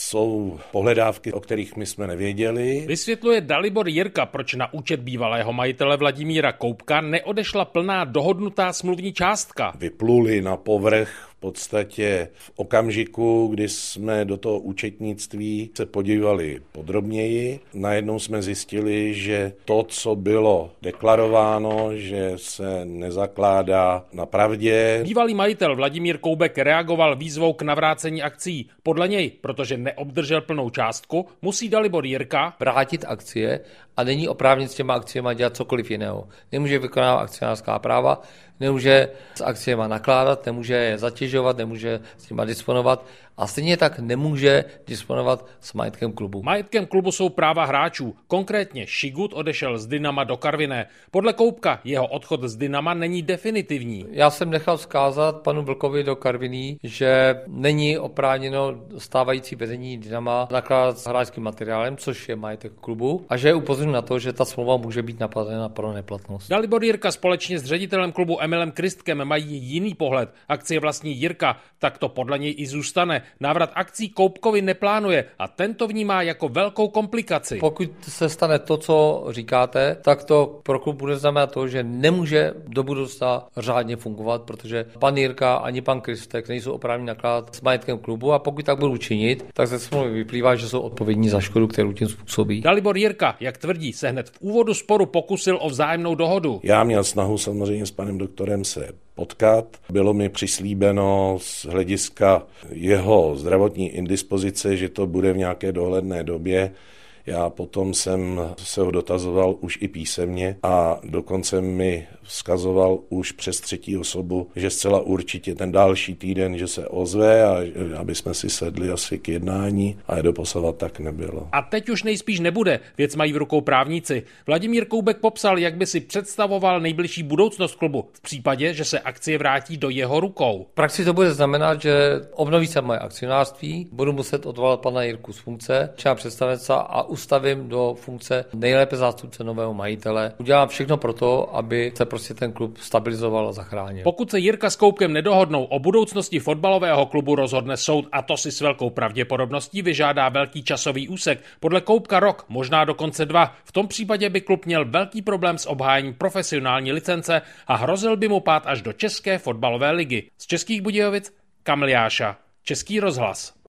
jsou pohledávky, o kterých my jsme nevěděli. Vysvětluje Dalibor Jirka, proč na účet bývalého majitele Vladimíra Koubka neodešla plná dohodnutá smluvní částka. Vypluli na povrch v podstatě v okamžiku, kdy jsme do toho účetnictví se podívali podrobněji. Najednou jsme zjistili, že to, co bylo deklarováno, že se nezakládá na pravdě. Bývalý majitel Vladimír Koubek reagoval výzvou k navrácení akcií. Podle něj, protože neobdržel plnou částku, musí Dalibor Jirka vrátit akcie a není oprávněn s těma akciemi dělat cokoliv jiného. Nemůže vykonávat akcionářská práva, nemůže s akciemi nakládat, nemůže je zatěžovat, nemůže s nimi disponovat a stejně tak nemůže disponovat s majetkem klubu. Majetkem klubu jsou práva hráčů. Konkrétně Šigut odešel z Dynama do Karviné. Podle Koubka jeho odchod z Dynama není definitivní. Já jsem nechal vzkázat panu Vlkovi do Karviní, že není oprávněno stávající vedení Dynama nakládat s hráčským materiálem, což je majetek klubu, a že je upozorněn na to, že ta smlouva může být napadena pro neplatnost. Dalibor Jirka společně s ředitelem klubu Emilem Kristkem mají jiný pohled. Akcie vlastní Jirka, tak to podle něj i zůstane. Návrat akcí Koubkovi neplánuje a tento vnímá jako velkou komplikaci. Pokud se stane to, co říkáte, tak to pro klub bude znamenat to, že nemůže do budoucna řádně fungovat, protože pan Jirka ani pan Kristek nejsou oprávněni nakládat s majetkem klubu a pokud tak budou činit, tak ze smlouvy vyplývá, že jsou odpovědní za škodu, kterou tím způsobí. Dalibor Jirka, jak tvrdí, se hned v úvodu sporu pokusil o vzájemnou dohodu. Já měl snahu samozřejmě s panem doktorem se potkat. Bylo mi přislíbeno z hlediska jeho zdravotní indispozice, že to bude v nějaké dohledné době. Já potom jsem se ho dotazoval už i písemně a dokonce mi vzkazoval už přes třetí osobu, že zcela určitě ten další týden, že se ozve a aby jsme si sedli asi k jednání a doposavad tak nebylo. A teď už nejspíš nebude, věc mají v rukou právníci. Vladimír Koubek popsal, jak by si představoval nejbližší budoucnost klubu v případě, že se akcie vrátí do jeho rukou. V praxi to bude znamenat, že obnoví se moje akcionářství, budu muset odvolat pana Jirku z funkce, část představenstva a ustavím do funkce nejlépe zástupce nového majitele. Udělám všechno pro to, aby se prostě ten klub stabilizoval a zachránil. Pokud se Jirka s Koubkem nedohodnou, o budoucnosti fotbalového klubu rozhodne soud a to si s velkou pravděpodobností vyžádá velký časový úsek. Podle Koubka rok, možná dokonce 2. V tom případě by klub měl velký problém s obhájením profesionální licence a hrozil by mu pád až do České fotbalové ligy. Z Českých Budějovic Kamil Jáša, Český rozhlas.